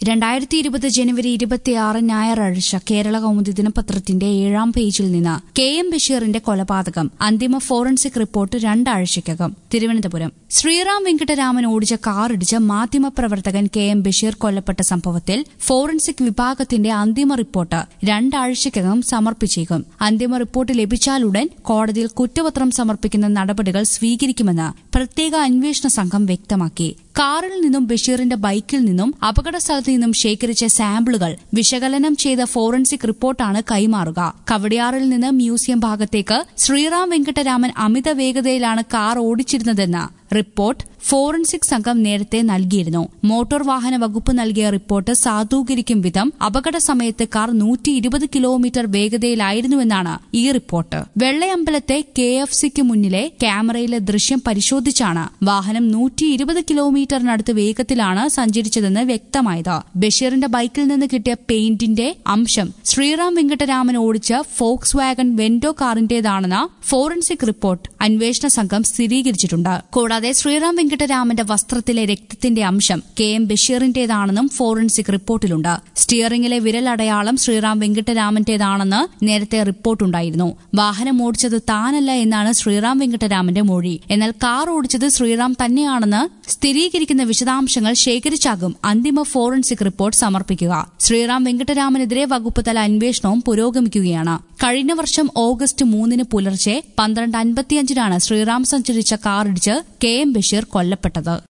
2020 ജനുവരി 26 ഞായറാഴ്ച കേരള കൗമുദി ദിനപത്രത്തിന്റെ 7-ാം പേജിൽ നിന്ന് കെ.എം. ബഷീറിന്റെ കൊലപാതകം അന്തിമ ഫോറൻസിക് റിപ്പോർട്ട് 2 ആഴ്ചയ്ക്കകം. തിരുവനന്തപുരം ശ്രീറാം വെങ്കിട്ടരാമൻ ഓടിച്ച കാറിടിച്ച് മാധ്യമപ്രവർത്തകൻ കെ.എം. ബഷീർ കൊല്ലപ്പെട്ട സംഭവത്തിൽ ഫോറൻസിക് വിഭാഗത്തിന്റെ അന്തിമ റിപ്പോർട്ട് 2 ആഴ്ചയ്ക്കകം സമർപ്പിച്ചേക്കും. അന്തിമ റിപ്പോർട്ട് ലഭിച്ചാലുടൻ കോടതിയിൽ കുറ്റപത്രം സമർപ്പിക്കുന്ന നടപടികൾ സ്വീകരിക്കുമെന്ന് പ്രത്യേക അന്വേഷണ സംഘം വ്യക്തമാക്കി. കാറിൽ നിന്നും ബഷീറിന്റെ ബൈക്കിൽ നിന്നും അപകടസ്ഥലത്ത് നിന്നും ശേഖരിച്ച സാമ്പിളുകൾ വിശകലനം ചെയ്ത ഫോറൻസിക് റിപ്പോർട്ടാണ് കൈമാറുക. കവടിയാറിൽ നിന്ന് മ്യൂസിയം ഭാഗത്തേക്ക് ശ്രീറാം വെങ്കിട്ടരാമൻ അമിത വേഗതയിലാണ് കാർ ഓടിച്ചിരുന്നതെന്ന് റിപ്പോർട്ട് ഫോറൻസിക് സംഘം നേരത്തെ നൽകിയിരുന്നു. മോട്ടോർ വാഹന വകുപ്പ് നൽകിയ റിപ്പോർട്ട് സാധൂകരിക്കും വിധം അപകട സമയത്ത് കാർ 120 കിലോമീറ്റർ വേഗതയിലായിരുന്നുവെന്നാണ് ഈ റിപ്പോർട്ട്. വെള്ളയമ്പലത്തെ KFCക്ക് മുന്നിലെ ക്യാമറയിലെ ദൃശ്യം പരിശോധിച്ചാണ് വാഹനം 120 കിലോമീറ്ററിനടുത്ത് വേഗത്തിലാണ് സഞ്ചരിച്ചതെന്ന് വ്യക്തമായത്. ബഷീറിന്റെ ബൈക്കിൽ നിന്ന് കിട്ടിയ പെയിന്റിന്റെ അംശം ശ്രീറാം വെങ്കിട്ടരാമൻ ഓടിച്ച ഫോക്സ് വാഗൺ വെന്റോ കാറിന്റേതാണെന്ന് ഫോറൻസിക് റിപ്പോർട്ട് അന്വേഷണ സംഘം സ്ഥിരീകരിച്ചിട്ടുണ്ട്. കൂടാതെ ശ്രീറാം വെങ്കിട്ടരാമന്റെ വസ്ത്രത്തിലെ രക്തത്തിന്റെ അംശം കെ.എം. ബഷീറിന്റേതാണെന്നും ഫോറൻസിക് റിപ്പോർട്ടിലുണ്ട്. സ്റ്റിയറിംഗിലെ വിരലടയാളം ശ്രീറാം വെങ്കിട്ടരാമന്റേതാണെന്ന് നേരത്തെ റിപ്പോർട്ടുണ്ടായിരുന്നു. വാഹനം ഓടിച്ചത് താനല്ല എന്നാണ് ശ്രീറാം വെങ്കിട്ടരാമന്റെ മൊഴി. എന്നാൽ കാർ ഓടിച്ചത് ശ്രീറാം തന്നെയാണെന്ന് സ്ഥിരീകരിക്കുന്ന വിശദാംശങ്ങൾ ശേഖരിച്ചാകും അന്തിമ ഫോറൻസിക് റിപ്പോർട്ട് സമർപ്പിക്കുക. ശ്രീറാം വെങ്കിട്ടരാമനെതിരെ വകുപ്പ് തല അന്വേഷണവും പുരോഗമിക്കുകയാണ്. കഴിഞ്ഞ വർഷം ഓഗസ്റ്റ് 3 പുലർച്ചെ 12:55 ശ്രീറാം സഞ്ചരിച്ച കാറിടിച്ച് കെ.എം. ബഷീർ കൊല്ലപ്പെട്ടത്.